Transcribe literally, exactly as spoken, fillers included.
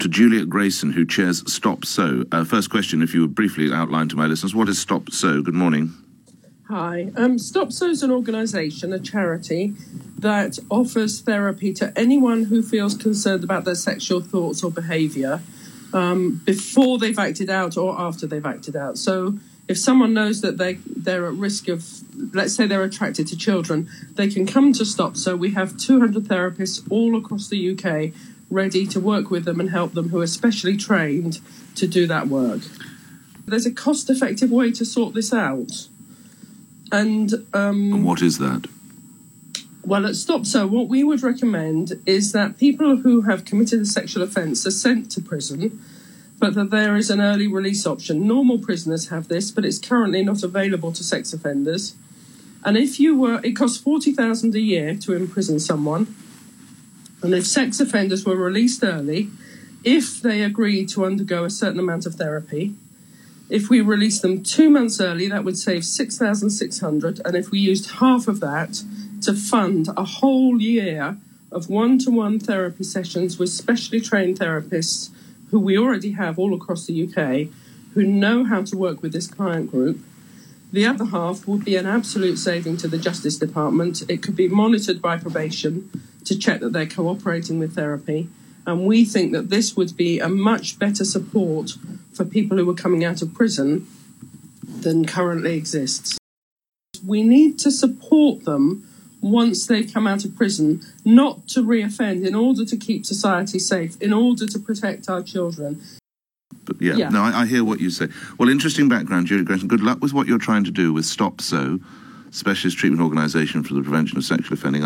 to Juliet Grayson, who chairs Stop So. Uh, first question, if you would briefly outline to my listeners, what is Stop So? Good morning. Hi. Um, Stop So is an organisation, a charity, that offers therapy to anyone who feels concerned about their sexual thoughts or behaviour um, before they've acted out or after they've acted out. So if someone knows that they, they're at risk of, let's say they're attracted to children, they can come to Stop So. We have two hundred therapists all across the U K ready to work with them and help them, who are specially trained to do that work. There's a cost-effective way to sort this out. And, um, and what is that? Well, at Stop So, what we would recommend is that people who have committed a sexual offence are sent to prison, but that there is an early release option. Normal prisoners have this, but it's currently not available to sex offenders. And if you were, it costs forty thousand pounds a year to imprison someone. And if sex offenders were released early, if they agreed to undergo a certain amount of therapy, if we released them two months early, that would save six thousand six hundred pounds. And if we used half of that to fund a whole year of one-to-one therapy sessions with specially trained therapists who we already have all across the U K, who know how to work with this client group, the other half would be an absolute saving to the Justice Department. It could be monitored by probation to check that they're cooperating with therapy. And we think that this would be a much better support for people who are coming out of prison than currently exists. We need to support them once they've come out of prison, not to reoffend, in order to keep society safe, in order to protect our children. But yeah, yeah. no, I, I hear what you say. Well, interesting background, Juliet Grayson. Good luck with what you're trying to do with Stop So, specialist treatment organisation for the prevention of sexual offending.